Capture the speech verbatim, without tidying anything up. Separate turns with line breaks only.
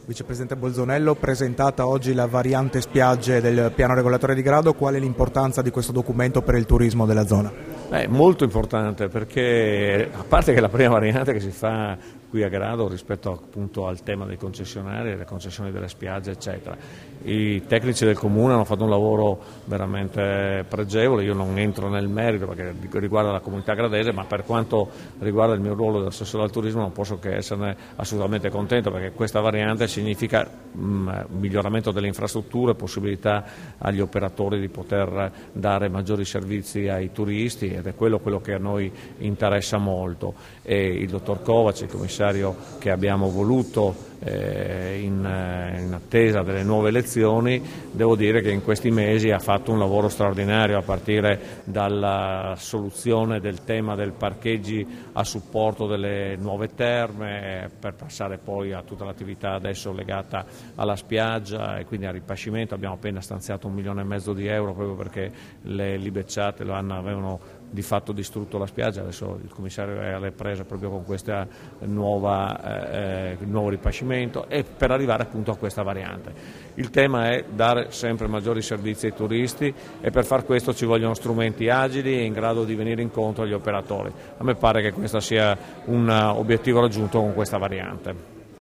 Vicepresidente Bolzonello, presentata oggi la variante spiagge del piano regolatore di grado, qual è l'importanza di questo documento per il turismo della zona?
È molto importante perché, a parte che è la prima variante che si fa qui a Grado rispetto appunto al tema dei concessionari, le concessioni delle spiagge eccetera, i tecnici del comune hanno fatto un lavoro veramente pregevole. Io non entro nel merito perché riguarda la comunità gradese, ma per quanto riguarda il mio ruolo di assessore al turismo non posso che esserne assolutamente contento, perché questa variante significa mh, miglioramento delle infrastrutture, possibilità agli operatori di poter dare maggiori servizi ai turisti, ed è quello, quello che a noi interessa molto. E il dottor Kovacs, il commissario che abbiamo voluto eh, in, eh, in attesa delle nuove elezioni, devo dire che in questi mesi ha fatto un lavoro straordinario, a partire dalla soluzione del tema del parcheggi a supporto delle nuove terme, per passare poi a tutta l'attività adesso legata alla spiaggia e quindi al ripascimento. Abbiamo appena stanziato un milione e mezzo di euro proprio perché le libecciate lo hanno, avevano di fatto distrutto la spiaggia. Adesso il commissario è alle prese proprio con questa nuova, eh, il nuovo ripascimento, e per arrivare appunto a questa variante. Il tema è dare sempre maggiori servizi ai turisti, e per far questo ci vogliono strumenti agili e in grado di venire incontro agli operatori. A me pare che questo sia un obiettivo raggiunto con questa variante.